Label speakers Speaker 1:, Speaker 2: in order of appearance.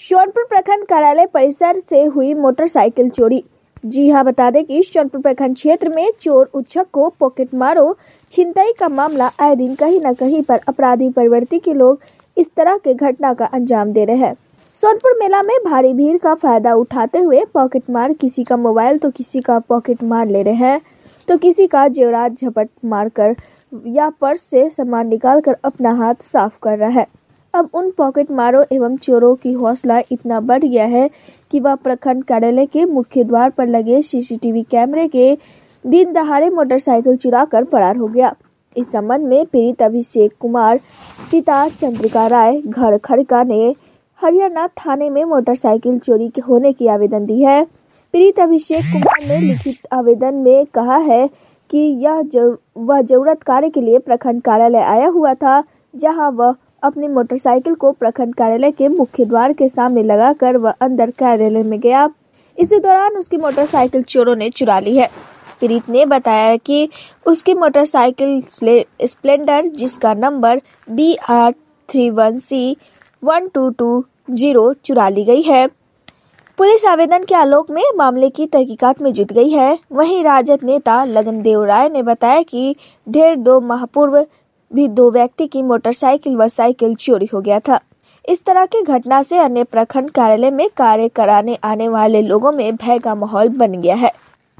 Speaker 1: सोनपुर प्रखंड कार्यालय परिसर से हुई मोटरसाइकिल चोरी। जी हां, बता दें कि सोनपुर प्रखंड क्षेत्र में चोर उच्छक को पॉकेट मारो छिनतई का मामला आए दिन कहीं न कहीं पर अपराधी प्रवृत्ति के लोग इस तरह के घटना का अंजाम दे रहे हैं। सोनपुर मेला में भारी भीड़ का फायदा उठाते हुए पॉकेट मार किसी का मोबाइल तो किसी का पॉकेट मार ले रहे हैं, तो किसी का जेवरात झपट मारकर या पर्स से सामान निकालकर अपना हाथ साफ कर रहा है। अब उन पॉकेट मारों एवं चोरों की हौसला इतना बढ़ गया है कि वह प्रखंड कार्यालय के मुख्य द्वार पर लगे सीसीटीवी कैमरे के दिन दहाड़े मोटरसाइकिल चुरा कर फरार हो गया। इस संबंध में पीड़ित अभिषेक कुमार पिता चंद्रिका राय घर खड़का ने हरियाणा थाने में मोटरसाइकिल चोरी के होने की आवेदन दी है। पीड़ित अभिषेक कुमार ने लिखित आवेदन में कहा है कि वह जरूरत कार्य के लिए प्रखंड कार्यालय आया हुआ था, जहां वह अपनी मोटरसाइकिल को प्रखंड कार्यालय के मुख्य द्वार के सामने लगाकर वह अंदर कार्यालय में गया। इसी दौरान उसकी मोटरसाइकिल चोरों ने चुरा ली है। पीड़ित ने बताया कि उसकी मोटरसाइकिल स्प्लेंडर जिसका नंबर BR31C1220 चुरा ली गई है। पुलिस आवेदन के आलोक में मामले की तहकीकात में जुट गई है। वहीं राजद नेता लगनदेव राय ने बताया कि 2 माह पूर्व भी 2 व्यक्ति की मोटरसाइकिल व साइकिल चोरी हो गया था। इस तरह की घटना से अन्य प्रखंड कार्यालय में कार्य कराने आने वाले लोगों में भय का माहौल बन गया है।